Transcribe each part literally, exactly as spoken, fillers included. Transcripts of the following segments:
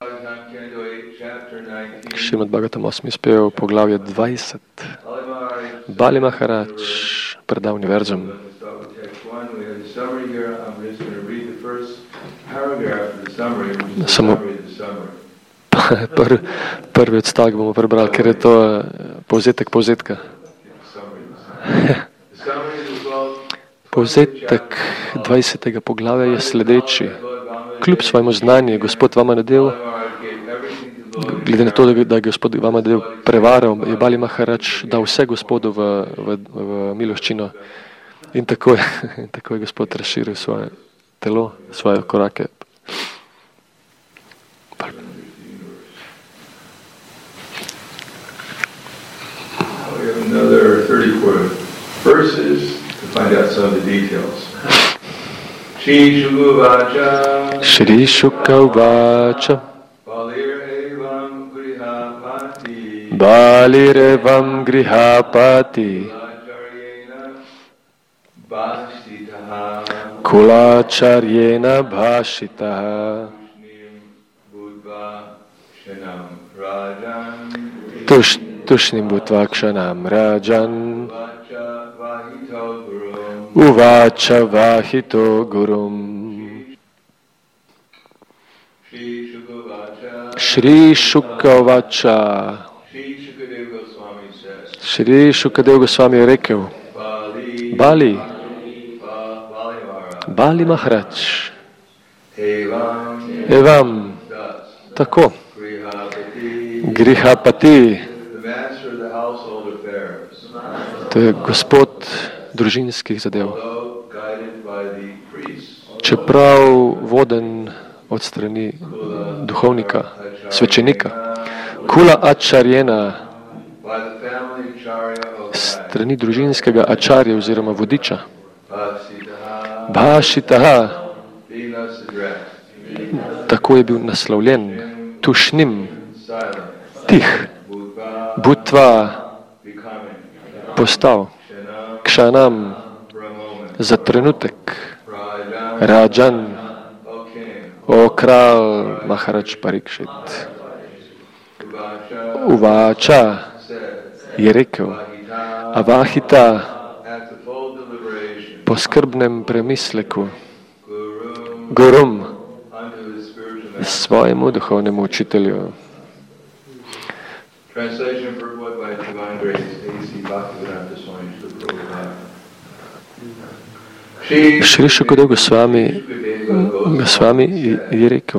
Šrimad Bhagavatam osmi spev, poglavje dvajset. Bali Maharaj preda univerzum. Samo pr, prvi odstavek bomo prebrali, ker je to povzetek povzetka. Povzetek dvajsetega poglavja je sledeči. Kljub svojemu znanju je Gospod Vamanadev, glede na to, da je Gospod Vamanadev prevaral, je Bali Maharaj dal vse Gospodu v, v, v miloščino in tako je, in tako je Gospod razširil svoje telo, svoje korake. We have another thirty-four verses to find out some of the details. Shri Shukuvacha Shri Shukuvacha Balirevam Grihapati Balirevam Grihapati Kulacharyena Bhashitaha Tush Tushnim Bhutvakshanam Rajan Uvacha Vahito Gurum Shri Shukuvacha Shri Shukadev Goswami je rekel: Bali Bali Maharaj Evam tako Grihapati, to je gospod družinskih zadev, čeprav voden od strani duhovnika, svečenika, Kula Ačarjena, strani družinskega ačarja oziroma vodiča, Bhashitaha, tako je bil naslovljen, Tušnim, tih, Bhutva, postal, Kšanam, za trenutek, Rajan, o kralj Maharaj Parikšit. Uvača je rekel, Avahita, po skrbnem premisleku, Gurum, svojemu duhovnemu učitelju. Translation purport by Divine Grace, A C Bhaktivedanta Swami Srila Prabhupada. Shri Shukadev Goswami, Goswami je rekel: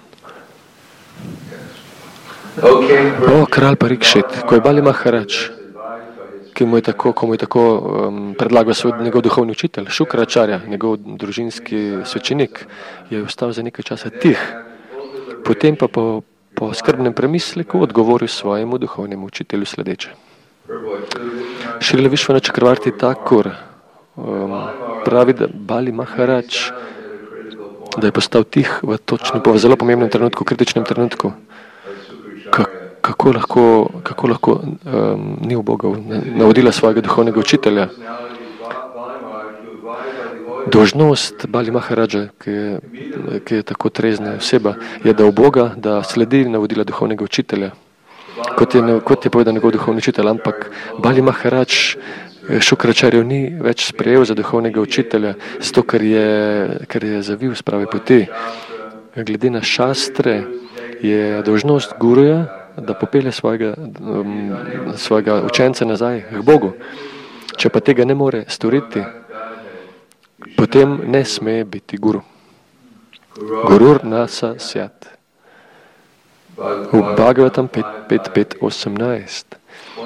O kralj Parikšit, ko je Bali Maharaj, ki mu je tako, ko mu je tako um, predlagal svoj njegov duhovni učitelj, Šukračarja, njegov družinski svečenik, je ostal za nekaj časa tih. Potem pa po po skrbnem premisleku odgovoril svojemu duhovnemu učitelju sledeče. Šrila Višvana Čakravarti Thakur um, pravi, da Bali Maharaj, da je postal tih v točnem, v zelo pomembnem trenutku, kritičnem trenutku. Ka, kako lahko, kako lahko um, ni ubogal navodila svojega duhovnega učitelja. Dožnost Bali Maharaja, ki je, ki je tako trezna oseba, je, da uboga, da sledi navodila duhovnega učitelja, kot je, kot je povedal njegov duhovni učitelj, ampak Bali Maharaj Šukračarjev ni več sprejel za duhovnega učitelja, zato ker je, ker je zavil s prave poti. Glede na šastre je dožnost guruja, da popelje svojega, um, svojega učenca nazaj k Bogu. Če pa tega ne more storiti, potem ne sme biti guru. Gurur nasa syat. V Bhagavatam pet pet osemnajst.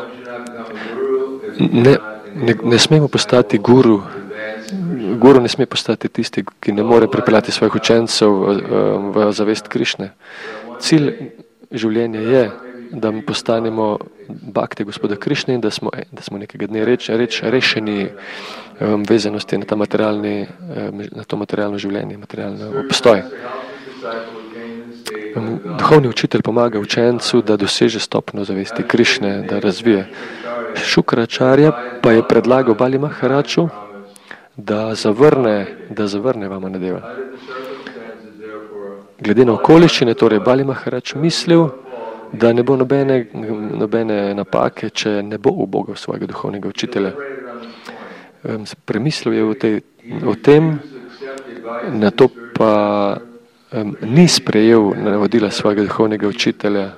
Ne, ne, ne smemo postati guru. Guru ne sme postati tisti, ki ne more pripeljati svojih učencev v, v zavest Krišne. Cilj življenja je, da postanemo bhakti Gospoda Krišne in da smo, da smo nekega dne reč, reč, rešeni um, vezanosti na, ta materialni, um, na to materialno življenje, materialno obstoj. Um, duhovni učitelj pomaga učencu, da doseže stopno zavesti Krišne, da razvije. Šukračarja pa je predlagal Bali Maharaču, da zavrne, da zavrne Vamanadeva. glede na okoliščine, torej Bali Maharač mislil, da ne bo nobene, nobene napake, če ne bo ubogal svojega duhovnega učitelja. Premislil je o, tej, o tem, na to pa um, ni sprejel navodila svojega duhovnega učitelja.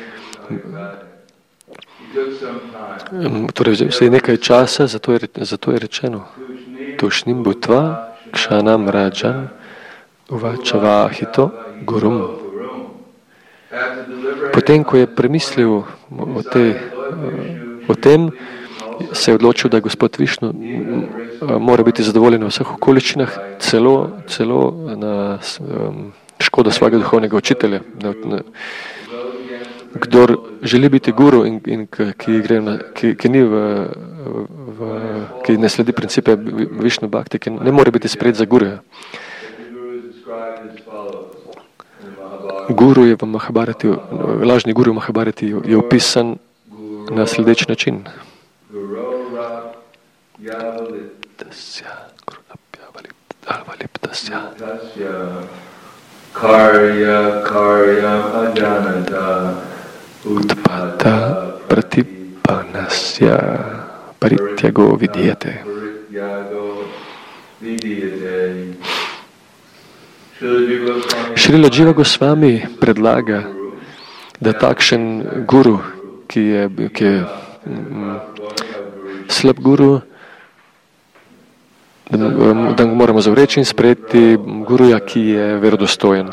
Um, torej, vse je nekaj časa, zato je, zato je rečeno Tušnim butva, kšanam rajan, uvačavahito gurum. Potem, ko je premislil o, tej, o tem, se je odločil, da Gospod Višnu mora biti zadovoljen v vseh okoliščinah, celo, celo na um, škodo svojega duhovnega učitelja. Kdor želi biti guru in, in ki, gre na, ki, ki, ni v, v, ki ne sledi principe Višnu Bhakti, ki ne more biti sprejet za guruja. Guru je v Mahabharati, lažni guru v Mahabharati je opisan na sledeč način. Karya karyam ajanata utpata pratipanasya parityago vidyate. Šrila Dživa Gosvami predlaga, da takšen guru, ki je, ki je mm, slab guru, da, da ga moramo zavreči in sprejeti guruja, ki je verodostojen.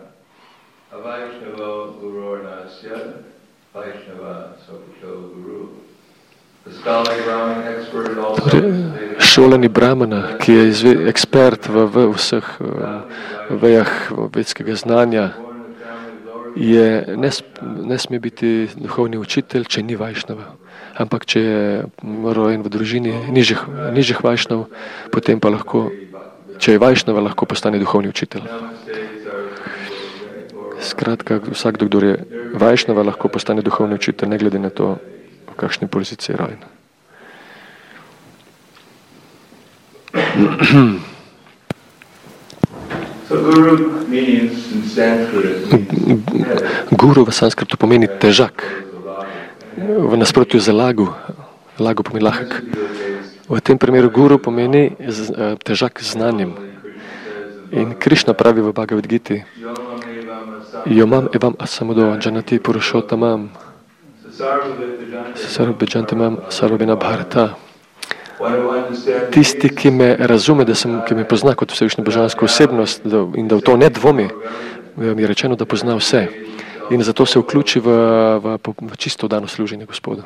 Šolani brahmana, ki je ekspert v, v vseh vejah vedskega znanja, je, ne, ne sme biti duhovni učitelj, če ni vajšnava. Ampak če je rojen v družini nižjih, nižjih vajšnov, potem pa lahko, če je vajšnava, lahko postane duhovni učitelj. Skratka, vsakdo, kdo je vajšnava, lahko postane duhovni učitelj, ne glede na to, v kakšni poziciji je rojen. Guru v sanskritu pomeni težak. V nasprotju z lagu, lagu pomeni lahek. V tem primeru guru pomeni težak znanjem. In Krišna pravi v Bhagavad Giti: Yomam evam asamudo janati purušotamam sarvabhijantamam sarvabhina bharata. Tisti, ki me razume, da sem, ki me pozna kot vsevišnjo božansko osebnost da, in da v to ne dvomi, mi je rečeno, da pozna vse. In zato se vključi v, v, v čisto dano služenje Gospodu.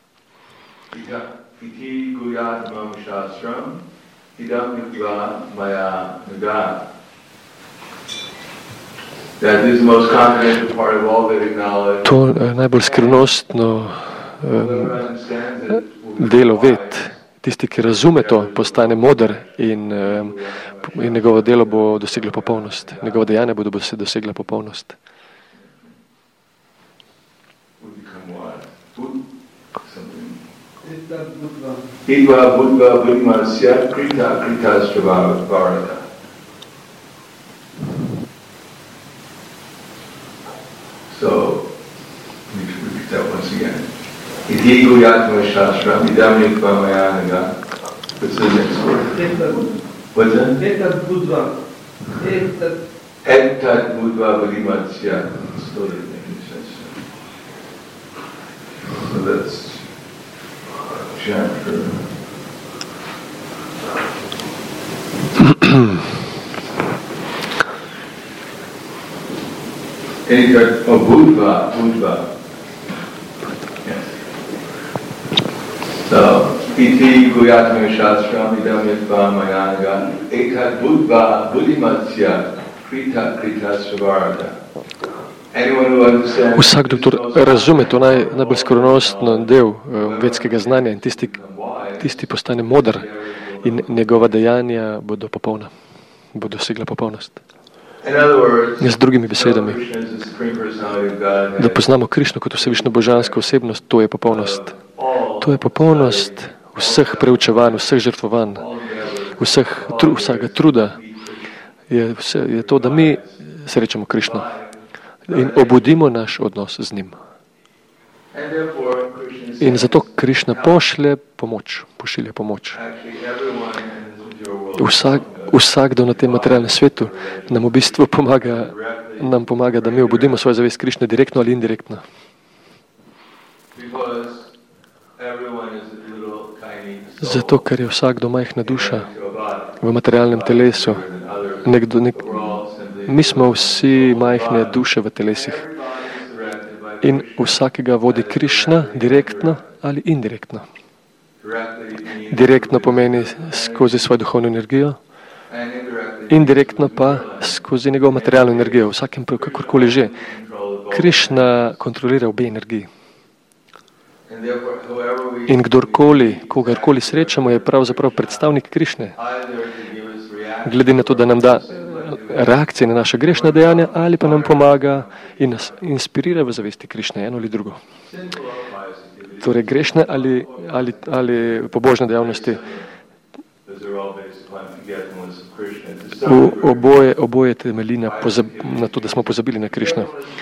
To je najbolj skrivnostno um, delo ved. Tisti, ki razume to, postane moder in, um, in njegovo delo bo doseglo popolnost. Njegovo dejanje bodo dosegla popolnost. Idva Buddha Buddhimasya Krita Kritastra Varada. So, we can repeat that once again. Iti Guyatma Shastram Idam Yukva Mayanaga. What's the next word? What's that? Etat Buddha. Etat Buddha Buddhimasya. Still didn't make any sense. So that's chapter. Etat, oh, Buddha, Buddha. Yes. So, iti Guyatma Shastram idam yatva mayanaga etat Buddha Buddhimasya krita krita svarada. Vsak doktor razume to naj, najbolj skrivnostno del uh, vedskega znanja in tisti, tisti postane moder in njegova dejanja bodo popolna, bodo dosegla popolnost. Z drugimi besedami, da poznamo Krišno kot vsevišnjo božansko osebnost, to je popolnost. To je popolnost vseh preučevanj, vseh žrtvovanj, vseh, tru, vsega truda. Je, vse, je to, da mi srečamo Krišno in obudimo naš odnos z njim. In zato Krišna pošlje pomoč, pošilja pomoč. Vsak, vsakdo na tem materialnem svetu nam v bistvu pomaga, nam pomaga, da mi obudimo svojo zavest Krišne direktno ali indirektno. Zato, ker je vsakdo majhna duša v materialnem telesu. Nekdo, nek, mi smo vsi majhne duše v telesih. In vsakega vodi Krišna direktno ali indirektno. Direktno pomeni skozi svojo duhovno energijo, indirektno pa skozi njegovo materialno energijo, vsakem kakorkoli že. Krišna kontrolira obe energiji. In kdorkoli, kogarkoli srečamo, je pravzaprav predstavnik Krišne. Glede na to, da nam da reakcije na naše grešna dejanja ali pa nam pomaga in nas inspirira v zavesti Krišne, eno ali drugo. Torej grešne ali, ali, ali pobožne dejavnosti. V oboje, oboje temelji na, pozab, na to, da smo pozabili na Krišno.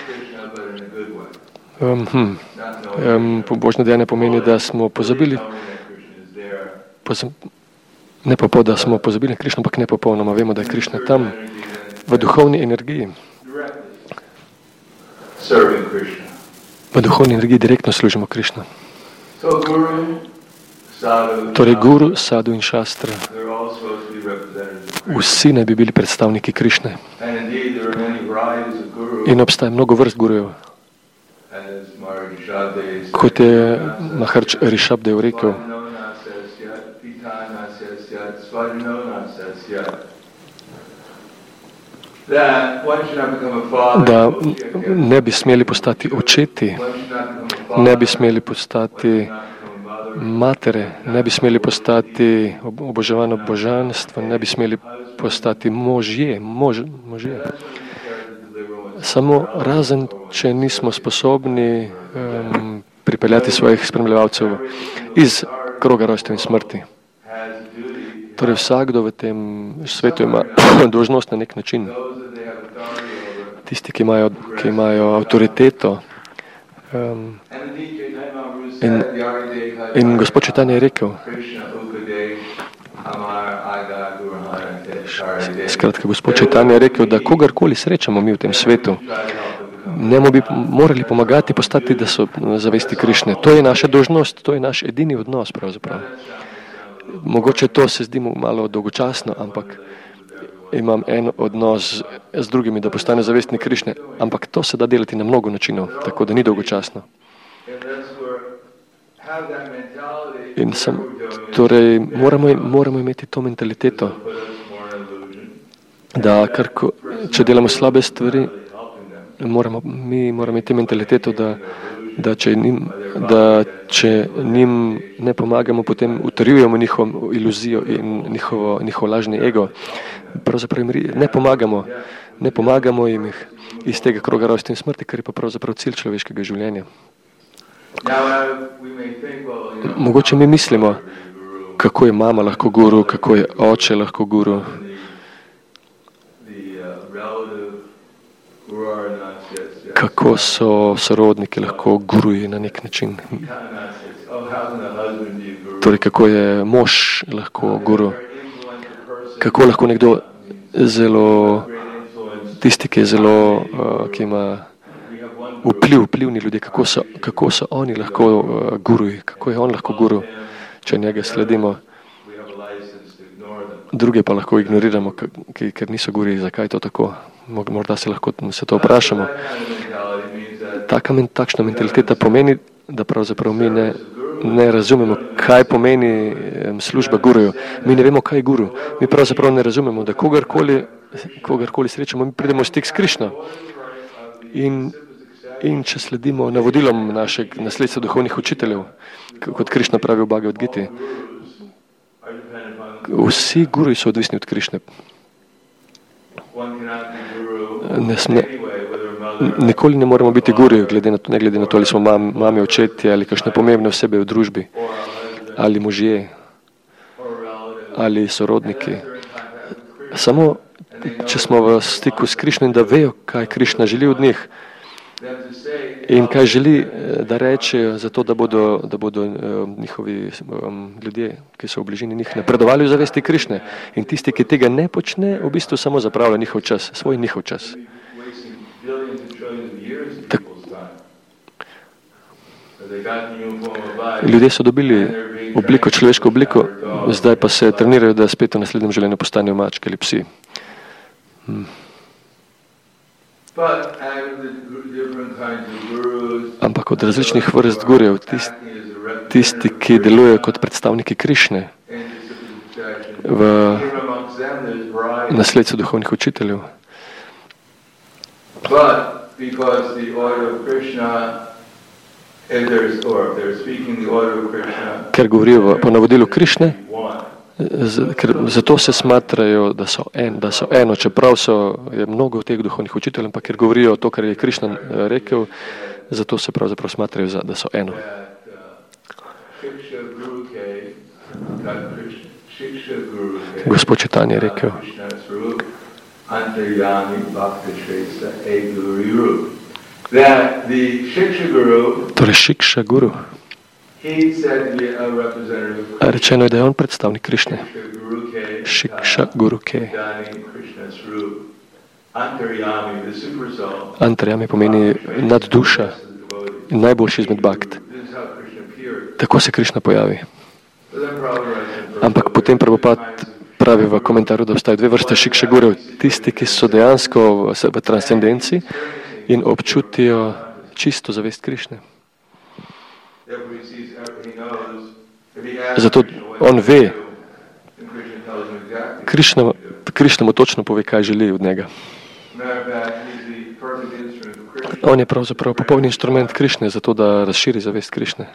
Um, hm. um, pobožne dejanja pomeni, da smo pozabili, pozab, ne pa po, da smo pozabili na Krišno, ampak ne popolnoma. Vemo, da je Krišna tam v duhovni energiji. V duhovni energiji direktno služimo Krišno. Torej guru, sadu in šastra. Vsi naj bi bili predstavniki Krišne. In obstaja mnogo vrst gurujev. Kot je Maharaj Rishabdev rekel, da ne bi smeli postati očeti, ne bi smeli postati matere, ne bi smeli postati oboževano božanstvo, ne bi smeli postati možje, mož, možje. Samo razen, če nismo sposobni um, pripeljati svojih spremljevalcev iz kroga rojstva in smrti. Torej vsakdo v tem svetu ima dolžnost na nek način. Tisti, ki imajo, ki imajo avtoriteto. Um, in, in gospod Čitanja je rekel, skratka, gospod Čitanja je rekel, da kogarkoli srečamo mi v tem svetu, njemu bi morali pomagati postati, da so zavesti Krišne. To je naša dolžnost, to je naš edini odnos pravzaprav. Mogoče to se zdi mu malo dolgočasno, ampak imam en odnos z drugimi, da postane zavestni Krišne, ampak to se da delati na mnogo načinov, tako da ni dolgočasno. In sem, torej, moramo, moramo imeti to mentaliteto, da kar, če delamo slabe stvari, moramo, mi moramo imeti mentaliteto, da, da, če njim, da če njim ne pomagamo, potem utrjujemo njihovo iluzijo in njihovo, njihovo lažni ego. Pravzaprav jim ne pomagamo, ne pomagamo jim jih iz tega kroga rojstva in smrti, kar je pa pravzaprav cilj človeškega življenja. Mogoče mi mislimo, kako je mama lahko guru, kako je oče lahko guru. Kako so sorodniki lahko guruji na nek način. Torej, kako je mož lahko guru. Kako lahko nekdo zelo, tisti, ki je zelo, ki ima vpliv, vplivni ljudje, kako so, kako so oni lahko uh, guruji, kako je on lahko guru, če njega sledimo. Druge pa lahko ignoriramo, ker niso guriji. Zakaj je to tako? Morda se lahko se to vprašamo. Taka, takšna mentaliteta pomeni, da pravzaprav mi ne, ne razumemo, kaj pomeni služba guruju. Mi ne vemo, kaj je guru. Mi pravzaprav ne razumemo, da kogarkoli, kogarkoli srečamo, mi pridemo v stik s Krišno. In In če sledimo navodilom našeg nasledstva duhovnih učiteljev, kot Krišna pravi v Bhagavad Giti, vsi guruji so odvisni od Krišne. Ne sme, nikoli ne moramo biti guruji, glede na to, ne glede na to, ali smo mam, mami, očetje, ali kakšne pomembne osebe v družbi, ali možje, ali sorodniki. Samo če smo v stiku s Krišno in da vejo, kaj Krišna želi od njih in kaj želi, da rečejo, zato da bodo, da bodo um, njihovi um, ljudje, ki so v bližini njih, napredovali v zavesti Krišne. In tisti, ki tega ne počne, v bistvu samo zapravlja njihov čas, svoj njihov čas. Tak, ljudje so dobili obliko, človeško obliko, zdaj pa se trenirajo, da spet v naslednjem življenju postanejo mačke ali psi. Hmm. Ampak od različnih vrst gurjev, tisti, tisti, ki delujejo kot predstavniki Krišne v nasledstvu duhovnih učiteljev, ker govorijo po navodilu Krišne, ker zato se smatrajo, da so, en, da so eno, čeprav so je mnogo teh duhovnih učiteljev, ampak ker govorijo to, kar je Krišna rekel, zato se pravzaprav smatrajo, da so eno. Gospod Čitanja je rekel, torej Šikša Guru, rečeno je, da je on predstavnik Krišne. Šikša Guru Ke. Antaryami pomeni nadduša in najboljši izmed bhakt. Tako se Krišna pojavi. Ampak potem Prabhupada pravi v komentarju, da obstajajo dve vrste Šikša Gurev. Tisti, ki so dejansko v transcendenci in občutijo čisto zavest Krišne. Zato on ve, Krišna, Krišna mu točno pove, kaj želi od njega. On je pravzaprav popolni inštrument Krišne, zato da razširi zavest Krišne.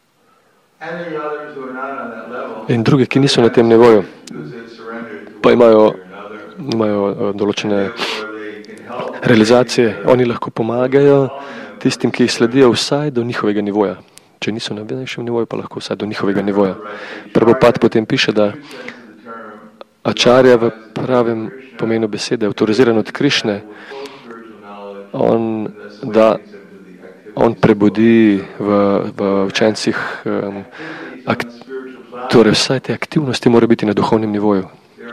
In drugi, ki niso na tem nivoju, pa imajo, imajo določene realizacije, oni lahko pomagajo tistim, ki jih sledijo vsaj do njihovega nivoja. Če niso na višjem nivoju, pa lahko vsaj do njihovega nivoja. Prabhupada potem piše, da Acharya v pravem pomenu besede, avtoriziran od Krišne, on, da on prebudi v, v učencih, um, ak, torej vsaj te aktivnosti mora biti na duhovnem nivoju.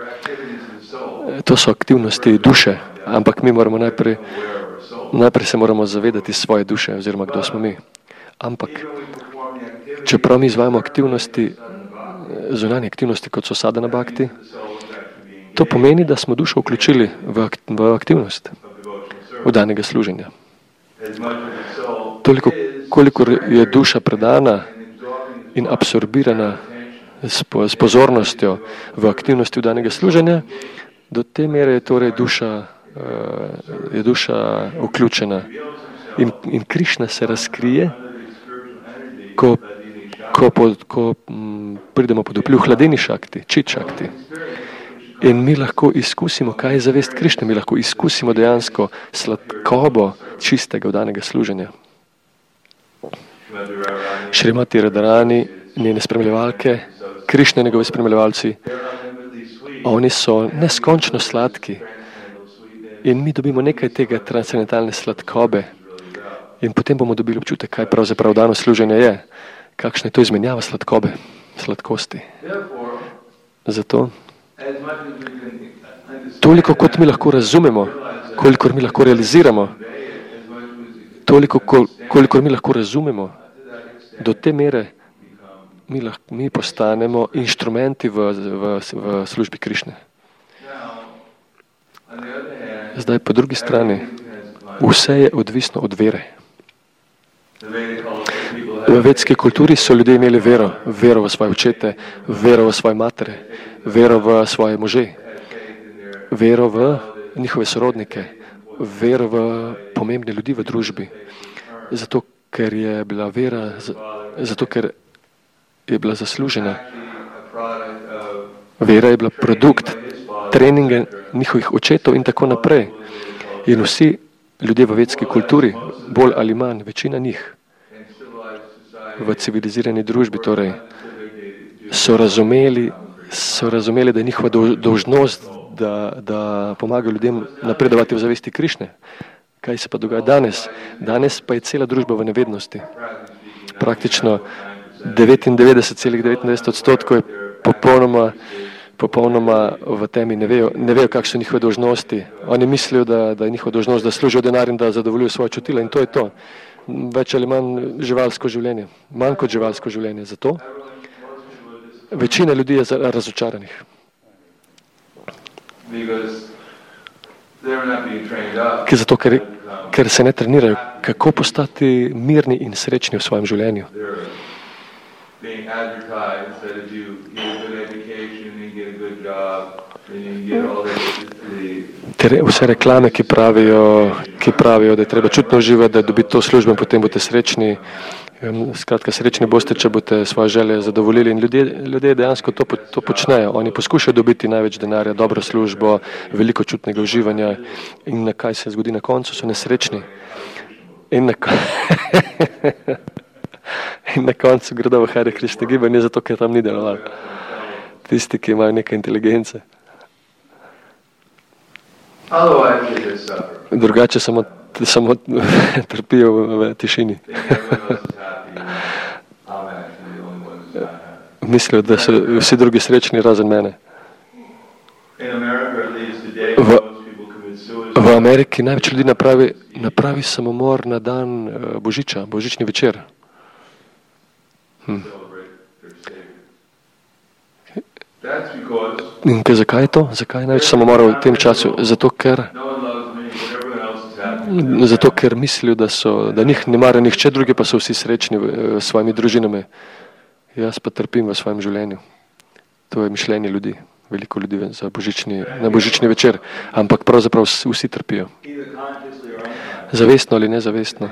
To so aktivnosti duše, ampak mi moramo najprej, najprej se moramo zavedati svoje duše, oziroma kdo smo mi. Ampak, čeprav mi izvajamo aktivnosti, zunanje aktivnosti, kot so sadhana bhakti, to pomeni, da smo dušo vključili v, v aktivnost vdanega služenja. Toliko, koliko je duša predana in absorbirana s, po, s pozornostjo v aktivnosti vdanega služenja, do te mere je torej duša, uh, je duša vključena. In, in Krišna se razkrije, ko, ko, pod, ko m, pridemo pod vpliv hladeni šakti, čit šakti. In mi lahko izkusimo, kaj je zavest Krišne, mi lahko izkusimo dejansko sladkobo čistega vdanega služenja. Šrimati Radharani, njene spremljevalke, Krišne njegove spremljevalci, oni so neskončno sladki in mi dobimo nekaj tega transcendentalne sladkobe in potem bomo dobili občutek, kaj pravzaprav dano služenje je, kakšna je to izmenjava sladkobe, sladkosti. Zato toliko, kot mi lahko razumemo, kolikor mi lahko realiziramo, toliko, kolikor mi lahko razumemo, do te mere mi, lahko, mi postanemo inštrumenti v, v, v službi Krišne. Zdaj, po drugi strani, vse je odvisno od vere. V vedski kulturi so ljudje imeli vero, vero v svoje očete, vero v svoje matere, vero v svoje može, vero v njihove sorodnike, vero v pomembne ljudi v družbi. Zato, ker je bila vera, zato, ker je bila zaslužena. Vera je bila produkt treninga njihovih očetov in tako naprej. In vsi ljudje v vedski kulturi, bolj ali manj, večina njih, v civilizirani družbi, torej, so razumeli so razumeli, da je njihova dolžnost, da, da pomagajo ljudem napredovati v zavesti Krišne. Kaj se pa dogaja danes? Danes pa je cela družba v nevednosti. Praktično devetindevetdeset celih devetindevetdeset odstotkov je popolnoma, popolnoma v temi, ne vejo, ne vejo, kak so njihove dolžnosti. Oni mislijo, da, da je njihova dolžnost, da služijo denar in da zadovoljujo svoje čutila in to je to. Več ali manj živalsko življenje. Manj kot živalsko življenje. Zato večina ljudi je razočaranih. Zato, ker, ker se ne trenirajo, kako postati mirni in srečni v svojem življenju. Ter vse reklame, ki pravijo, ki pravijo, da je treba čutno uživati, da dobiti to službo in potem boste srečni. Skratka, srečni boste, če boste svoje želje zadovoljili. In ljudje, ljudje dejansko to, to počnejo. Oni poskušajo dobiti največ denarja, dobro službo, veliko čutnega uživanja. In na kaj se zgodi na koncu? So nesrečni. In na, in na koncu gredo v Hare Krišna gibanje, zato ker tam ni delovalo. Tisti, ki imajo nekaj inteligence. Drugače samo, samo trpijo v tišini. Mislijo, da so vsi drugi srečni razen mene. V, v Ameriki največ ljudi napravi, napravi samomor na dan Božiča, božični večer. Hm. In zakaj je to? Zakaj je največ samomorov v tem času? Zato, ker Zato, ker mislijo, da, so, da njih ne mara nihče, drugi pa so vsi srečni v, v svojimi družinami. Jaz pa trpim v svojem življenju. To je mišljenje ljudi, veliko ljudi za božični, na božični večer. Ampak pravzaprav vsi trpijo. Zavestno ali nezavestno.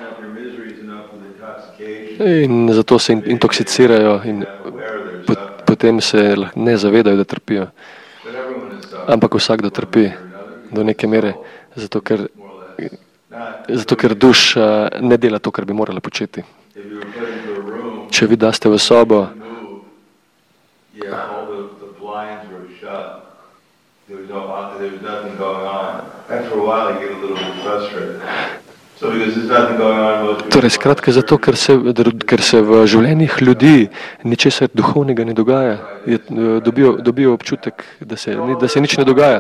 In zato se intoksicirajo in pot, potem se ne zavedajo, da trpijo. Ampak vsakdo trpi do neke mere, zato ker Zato, ker duša ne dela to, kar bi morala početi. Če vi daste v sobo, torej skratka zato, ker se, ker se v življenjih ljudi ničesar duhovnega ne dogaja, je, dobijo, dobijo občutek, da se, da se nič ne dogaja.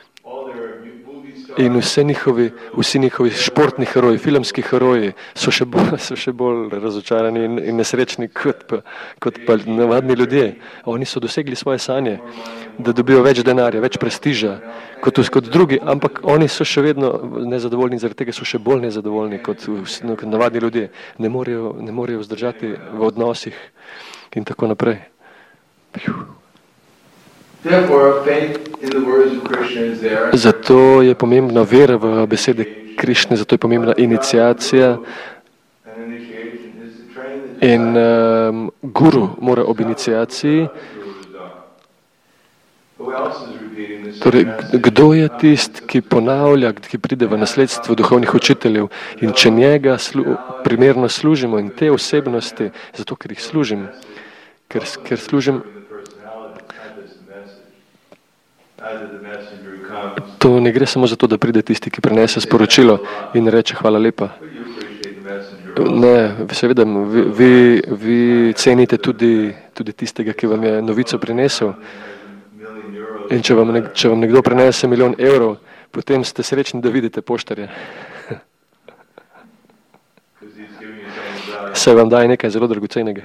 In vse njihovi, vsi njihovi športni heroji, filmski heroji so še bolj, so še bolj razočarani in, in nesrečni kot pa, kot pa navadni ljudje. Oni so dosegli svoje sanje, da dobijo več denarja, več prestiža kot, kot drugi, ampak oni so še vedno nezadovoljni, zaradi tega so še bolj nezadovoljni kot, kot navadni ljudje. Ne morejo, ne morejo vzdržati v odnosih in tako naprej. Zato je pomembna vera v besede Krišne, zato je pomembna iniciacija in um, guru mora ob iniciaciji. Torej, kdo je tist, ki ponavlja, ki pride v nasledstvo duhovnih učiteljev in če njega slu, primerno služimo in te osebnosti, zato ker jih služim, ker, ker služim. To ne gre samo za to, da pride tisti, ki prenese sporočilo in reče hvala lepa. Ne, seveda, vi, vi, vi cenite tudi, tudi tistega, ki vam je novico prinesel. In če vam, ne, če vam nekdo prenese milijon evrov, potem ste srečni, da vidite poštarja. Se vam daje nekaj zelo dragocenega.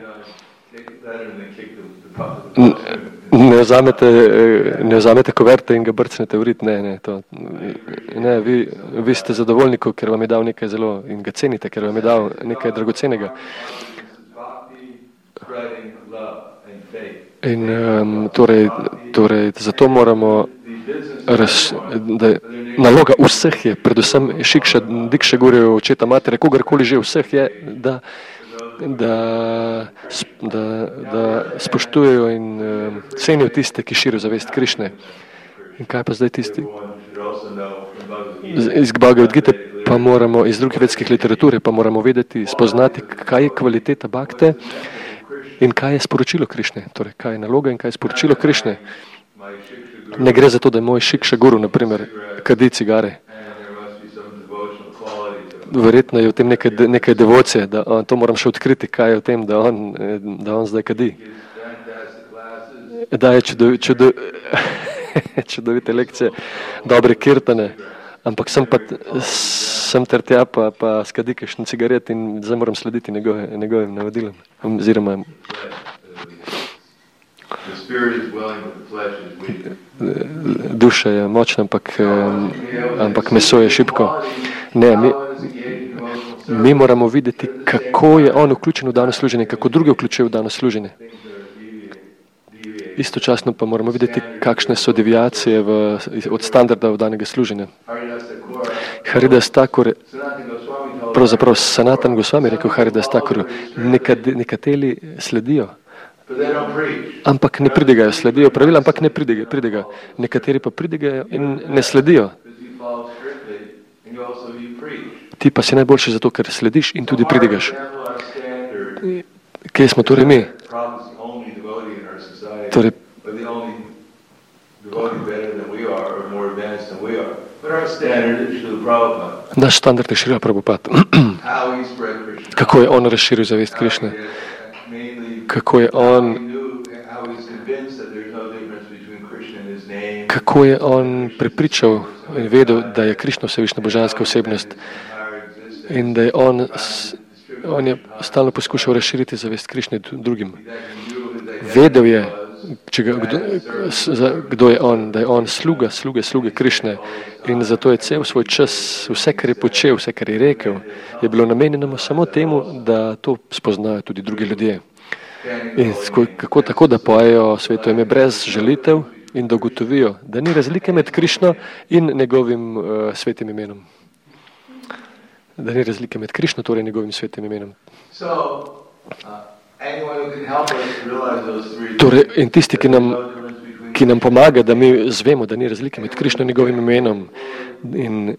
Ne vzamete, ne vzamete koverte in ga brcnete v rit, ne, ne, to, ne, vi, vi ste zadovoljni, ker vam je dal nekaj zelo in ga cenite, ker vam je dal nekaj dragocenega. In um, torej, torej, zato moramo, raz, da naloga vseh je, predvsem Šikša, Dikša Gurujev, očeta matere, kogarkoli že vseh je, da Da, da, da spoštujejo in um, cenijo tiste, ki širijo zavest Krišne. In kaj pa zdaj tisti? Iz Bhagavad Gite pa moramo, iz drugih vedskih literature pa moramo vedeti, spoznati, kaj je kvaliteta bhakte In kaj je sporočilo Krišne? Torej, kaj je naloga in kaj je sporočilo Krišne? Ne gre za to, da je moj Šiksha guru, naprimer, kadi cigare. Verjetno je v tem nekaj, nekaj devocije, da on, to moram še odkriti, kaj je v tem, da on, da on zdaj kadi. Daje čudovi, čudo, čudovite lekcije, dobre kirtane, ampak sem pa sem ter tja pa, pa skadi kakšen cigaret in zdaj moram slediti njegove, njegovim navodilom. Oziroma, duša je močna, ampak, ampak meso je šibko. Ne, mi, mi moramo videti, kako je on vključen v dano služenje, kako druge vključuje v dano služenje. Istočasno pa moramo videti, kakšne so deviacije v, od standardov danega služenja. Haridas Thakur, pravzaprav Sanatan Goswami rekel Haridas Thakur, nekateri sledijo, ampak ne pridigajo, sledijo pravila, ampak ne pridigajo, pridigajo. Nekateri pa pridigajo in ne sledijo. Ti pa si najboljši zato, ker slediš in tudi pridigaš. Kje smo torej mi? Torej, naš standard je Šrila Prabhupada. Kako je on razširil zavest Krišne? Kako je on kako je on prepričal in vedel, da je Krišna vsevišna božanska osebnost in da je on, on je stalno poskušal razširiti zavest Krišne drugim. Vedel je, če ga, kdo, kdo je on, da je on sluga, sluge, sluge Krišne in zato je cel svoj čas, vse, kar je počel, vse, kar je rekel, je bilo namenjeno samo temu, da to spoznajo tudi drugi ljudje. In kako tako, da pojejo sveto ime brez žalitev in da ugotovijo, da ni razlike med Krišno in njegovim uh, svetim imenom. Da ni razlike med Krišno, torej njegovim svetim imenom. Torej, in tisti, ki nam, ki nam pomaga, da mi zvemo, da ni razlike med Krišno in njegovim imenom, in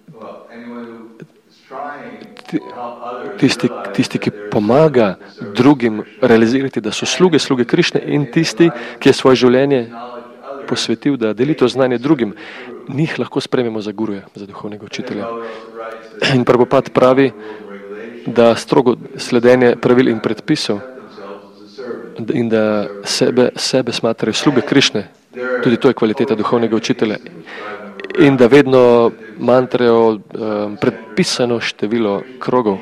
tisti, tisti, ki pomaga drugim realizirati, da so sluge, sluge Krišne, in tisti, ki je svoje življenje posvetil, da deli to znanje drugim, njih lahko sprememo za guruja, za duhovnega učitelja. In Prabhupada pravi, da strogo sledenje pravil in predpisov in da sebe, sebe smatrajo sluge Krišne, tudi to je kvaliteta duhovnega učitelja, in da vedno mantrajo um, predpisano število krogov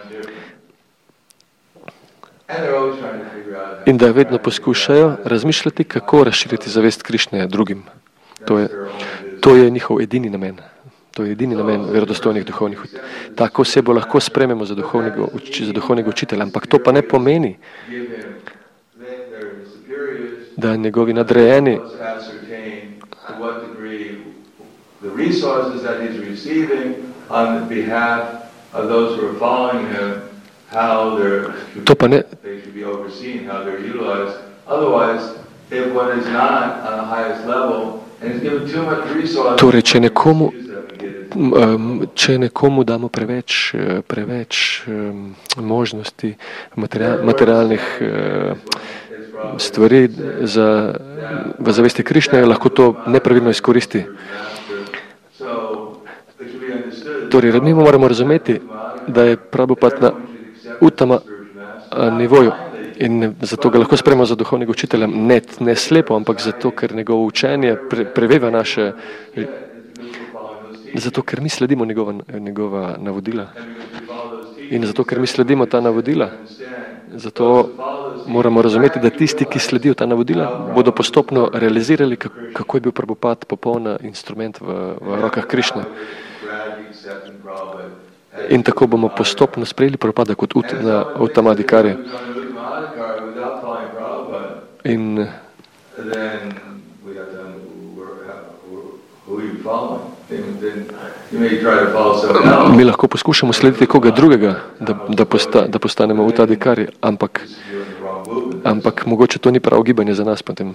in da vedno poskušajo razmišljati, kako razširiti zavest Krišne drugim. To je, to je njihov edini namen. To je edini namen verodostojnih duhovnih. Tako osebo lahko sprememo za duhovnega, za duhovnega učitelja, ampak to pa ne pomeni, da njegovi nadrejeni to pa ne torej, če nekomu če nekomu damo preveč, preveč možnosti materialnih stvari za, v zavesti Krišne, lahko to nepravilno izkoristi. Torej, mi moramo razumeti, da je Prabhupada na utama nivoju in zato ga lahko sprememo za duhovnega učitelja, ne, ne slepo, ampak zato, ker njegovo učenje pre, preveva naše, zato, ker mi sledimo njegova, njegova navodila in zato, ker mi sledimo ta navodila, zato moramo razumeti, da tisti, ki sledijo ta navodila, bodo postopno realizirali, kako je bil Prabhupada popoln instrument v, v rokah Krišne. In tako bomo postopno sprejeli Prabhupada kot ut na Uttamadhikari. In mi lahko poskušamo slediti koga drugega, da, da, posta, da postanemo Uttadhikari, ampak, ampak mogoče to ni pravo gibanje za nas potem.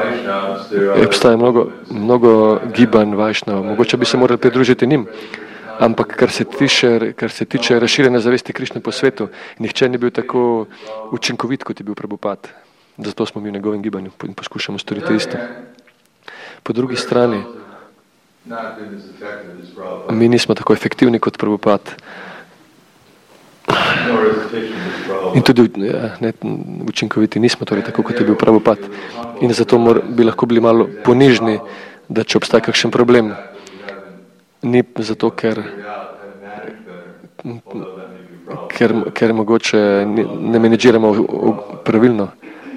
Obstaja mnogo, mnogo gibanj Vajšnava, mogoče bi se morali pridružiti njim, Ampak kar se tiče, kar se tiče razširjene zavesti Krišne po svetu, nihče ni bil tako učinkovit, kot je bil Prabhupada. Zato smo mi v njegovem gibanju in poskušamo storiti isto. Po drugi strani, mi nismo tako efektivni kot Prabhupada. In tudi ja, ne, učinkoviti nismo torej tako, kot je bil Prabhupada. In zato mor, bi lahko bili malo ponižni, da če obstaja kakšen problem, ni zato, ker, ker, ker mogoče ne menedžiramo pravilno.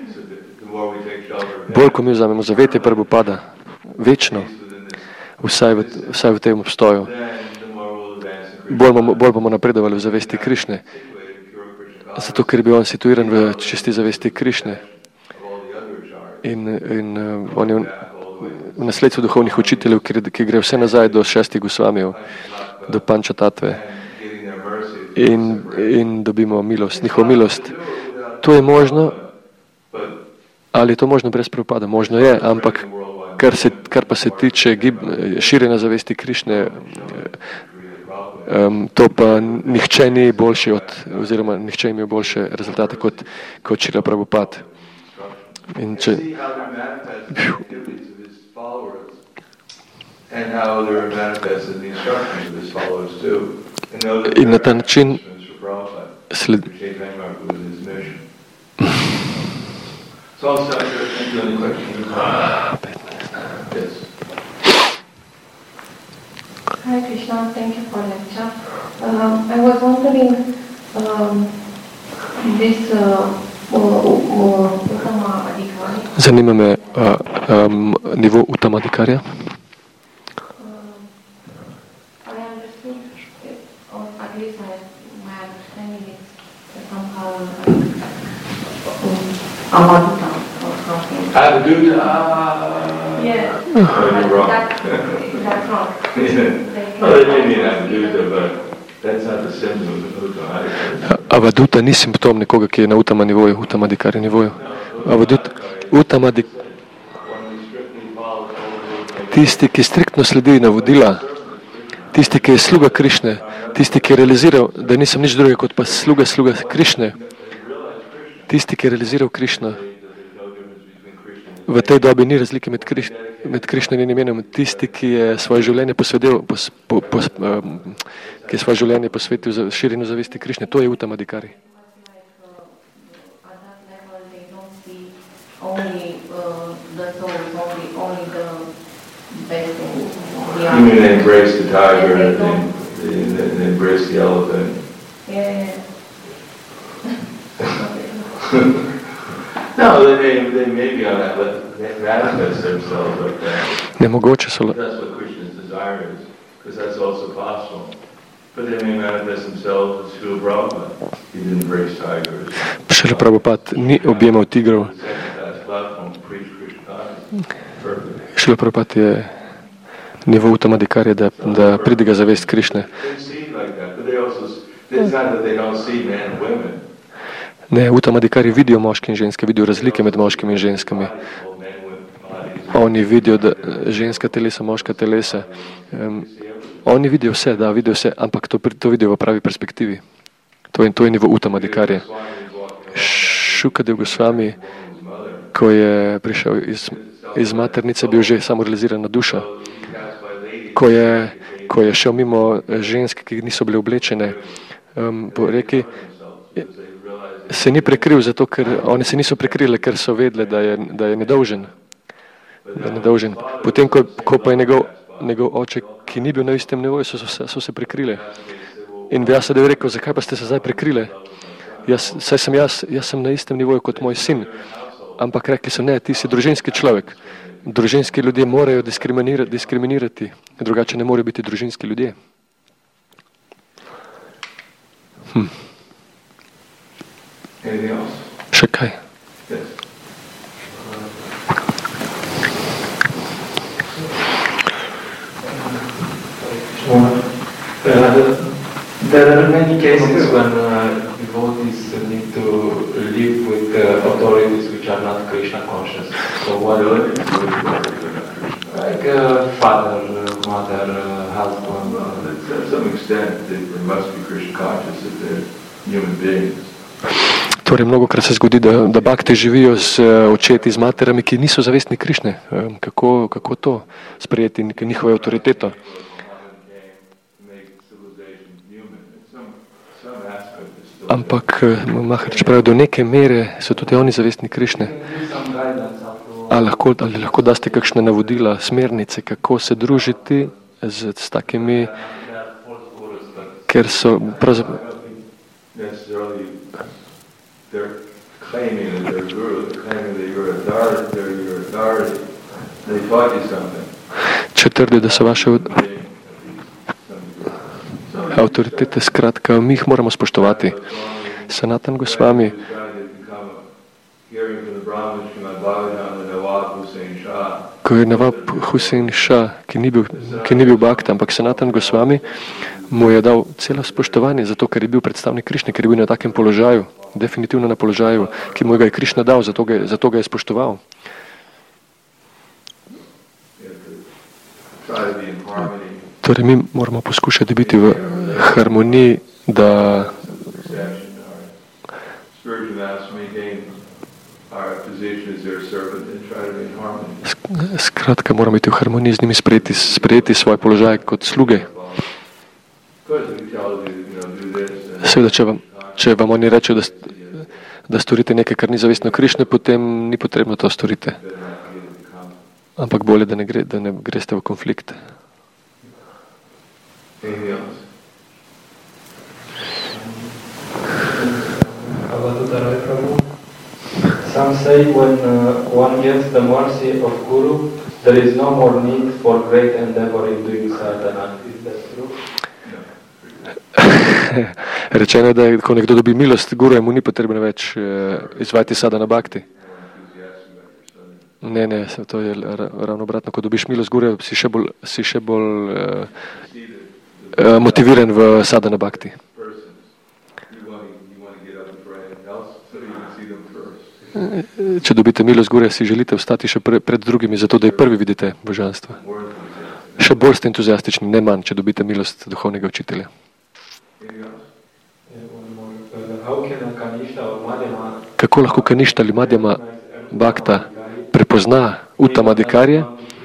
Bolj, ko mi vzamemo zavetje Prabhupada, večno, vsaj v, vsaj v tem obstoju, bolj bomo, bolj bomo napredovali v zavesti Krišne. Zato, ker je bil on situiran v čisti zavesti Krišne. In, in uh, on je v, v nasledstvu duhovnih učiteljev, ki, ki gre vse nazaj do šestih Gosvamijev, do Panča Tatve. In, in dobimo milost, njihovo milost. To je možno, ali je to možno brez Prabhupada? Možno je, ampak kar, se, kar pa se tiče gib, širjenja zavesti Krišne, Um, to pa nihče ni boljši od, oziroma nihče imel boljše rezultate kot, kot Šrila Prabhupada. In če... In na ta način sled... Hi Krishna, thank you for lecture. Um, I was wondering, um, this uh, Uttama Adhikari. Zanima me uh, um, nivo Uttama Adhikarija. Um, I understood, it, or at least I, my understanding is somehow um, Avaduta or something. Avaduta? Yes. Oh, you're wrong. That, that's wrong. Well, they may mean Avaduta, but that's not the symptom of Uttama Adhikari. Avaduta ni simptom nekoga, ki je na Uttama nivoju, Uttama Adhikari nivoju. Avaduta, Uttama Adhikari, tisti, ki striktno sledi navodila, tisti, ki je sluga Krišne, tisti, ki je realiziral, da nisem nič drugega kot pa sluga, sluga Krišne, tisti, ki je realiziral Krišno, v tej dobi ni razlike med, Kriš, med Krišno in imenom. Tisti, ki je svoje življenje posvetil, pos, po, pos, um, ki je svoje življenje posvetil za širjenju zavesti Krišne, to je Uttama Adhikari. You mean they embrace the tiger and they, they, they embrace the elephant? Yeah. No, they may, they may be on that, but they manifest themselves like that. Nemogoče so. That's what Krishna's desire is, because that's also possible. But they may manifest themselves as Srila Prabhupada. He didn't embrace tigers. Šrila Prabhupada ni objemal tigrov. Šrila Prabhupada je nivo Uttama Adhikarija, da, da pridiga zavest Krišne. Ne, Uttama Adhikari vidijo moške in ženske, vidijo razlike med moškimi in ženskami. Oni vidijo, da ženska telesa, moška telesa. Um, oni vidijo vse, da vidijo vse, ampak to, to vidijo v pravi perspektivi. To je, to je nivo Uttama Adhikarija. Šukadev Gosvami, ko je prišel iz, iz maternice, bil že samorealizirana duša. Ko je, ko je šel mimo žensk, ki niso bile oblečene, um, po reki, se ni prekril, zato ker oni se niso prekrile, ker so vedle, da je, da je nedolžen. Da je nedolžen. Potem, ko, ko pa je njegov, njegov oče, ki ni bil na istem nivoju, so, so, so se prekrile. In Vyasadev je rekel, zakaj pa ste se zdaj prekrile? Jaz, saj sem jaz, jaz sem na istem nivoju kot moj sin. Ampak rekli so, ne, ti si družinski človek. Družinski ljudje morajo diskriminirati, diskriminirati, drugače ne morejo biti družinski ljudje. Hm. Še kaj? Yes. Uh, there are many cases when uh, devotees need to live with uh, authorities which are not Krishna conscious. So what Really? like uh, father, uh, mother, uh, husband. Well, that's, to some extent they, they must be Krishna conscious if they're human beings. Torej, mnogokrat se zgodi, da, da bakti živijo z očeti, z materami, ki niso zavestni Krišne. Kako, kako to sprejeti njihove avtoriteto? Ampak Maharač pravi, do neke mere so tudi oni zavestni Krišne. Ali lahko, ali lahko daste kakšne navodila, smernice, kako se družiti z, s takimi, ker so pravzaprav... They're claiming that they're guru, they're claiming that you're authority, they're your authority. They taught you something. Če trdijo, da so vaše avtoritete, skratka, mi jih moramo spoštovati. Sanatan Gosvami, ko je Nawab Hussein Shah, ki ni bil, ki ni bil Bhakta, ampak Sanatan Gosvami mu je dal celo spoštovanje, zato ker je bil predstavnik Krišne, ker je bil na takem položaju, definitivno na položaju, ki mu ga je Krišna dal, zato ga, zato ga je spoštoval. Torej, mi moramo poskušati biti v harmoniji, da skratka, moramo biti v harmoniji z njimi, sprejeti, sprejeti svoj položaj kot sluge. Seveda, če vam, če vam oni rečejo, da, da storite nekaj, kar ni zavestno Krišne, potem ni potrebno to storite. Ampak bolje, da ne, gre, da ne greste v konflikt. Some say when uh, one gets the mercy of Guru, there is no more need for great endeavor in doing sadhana. Is that true? Rečeno je, da ko nekdo dobi milost Guruja, mu ni potrebno več uh, izvajati sadhana bhakti. Ne, ne, to je ravno obratno. Ko dobiš milost Guruja, si še bolj, si še bolj uh, uh, motiviran v sadhana bhakti. Če dobite milost Guruja, si želite vstati še pre, pred drugimi, zato da je prvi vidite božanstvo. Še bolj ste entuzijastični, ne manj, če dobite milost duhovnega učitelja. Kako lahko Kaništa ali Madhyama Bhakta prepozna Uttama Adhikarije?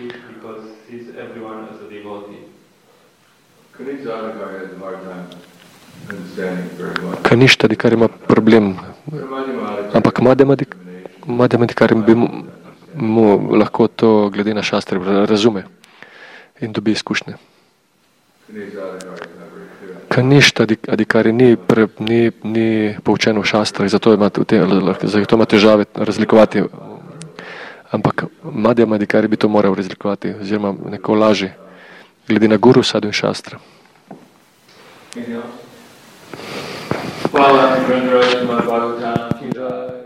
Kaništa Adhikari ima problem, ampak Madhyama Adhikari bi mu, mu lahko to glede na šastre razume in dobi izkušnje. Kaništa Adhikari ni, pre, ni, ni poučen v šastrah, zato ima, te, zato ima težave razlikovati. Ampak Madhyama Adhikari bi to moral razlikovati, oziroma neko laži, glede na guru, sadhu in šastra. Hvala, Vrendra, Bhagavatam.